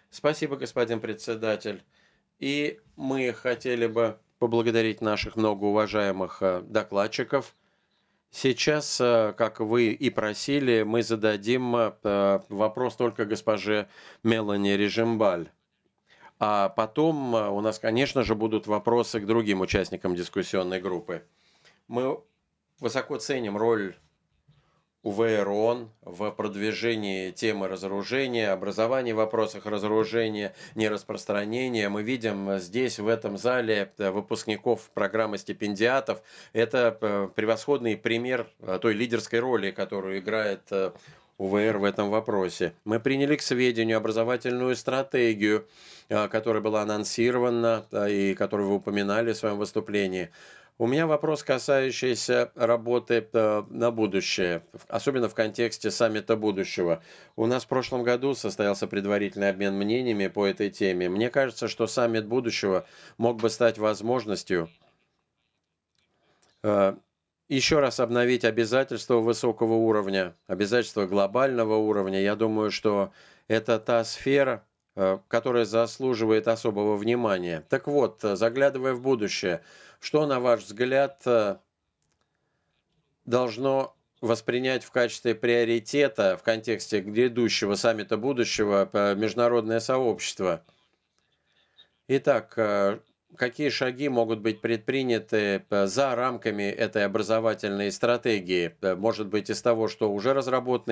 Спасибо, господин председатель. И мы хотели бы поблагодарить наших многоуважаемых докладчиков. Сейчас, как вы и просили, мы зададим вопрос только госпоже Мелани Режимбаль. А потом у нас, конечно же, будут вопросы к другим участникам дискуссионной группы. Мы высоко ценим роль УВР ООН в продвижении темы разоружения, образования в вопросах разоружения, нераспространения. Мы видим здесь, в этом зале, выпускников программы стипендиатов. Это превосходный пример той лидерской роли, которую играет УВР в этом вопросе. Мы приняли к сведению образовательную стратегию, которая была анонсирована и которую вы упоминали в своем выступлении. У меня вопрос, касающийся работы на будущее, особенно в контексте саммита будущего. У нас в прошлом году состоялся предварительный обмен мнениями по этой теме. Мне кажется, что саммит будущего мог бы стать возможностью э, еще раз обновить обязательства высокого уровня, обязательства глобального уровня. Я думаю, что это та сфера, которая заслуживает особого внимания. Так вот, заглядывая в будущее, что, на ваш взгляд, должно воспринять в качестве приоритета в контексте грядущего саммита будущего международное сообщество? Итак, какие шаги могут быть предприняты за рамками этой образовательной стратегии? Может быть, из того, что уже разработано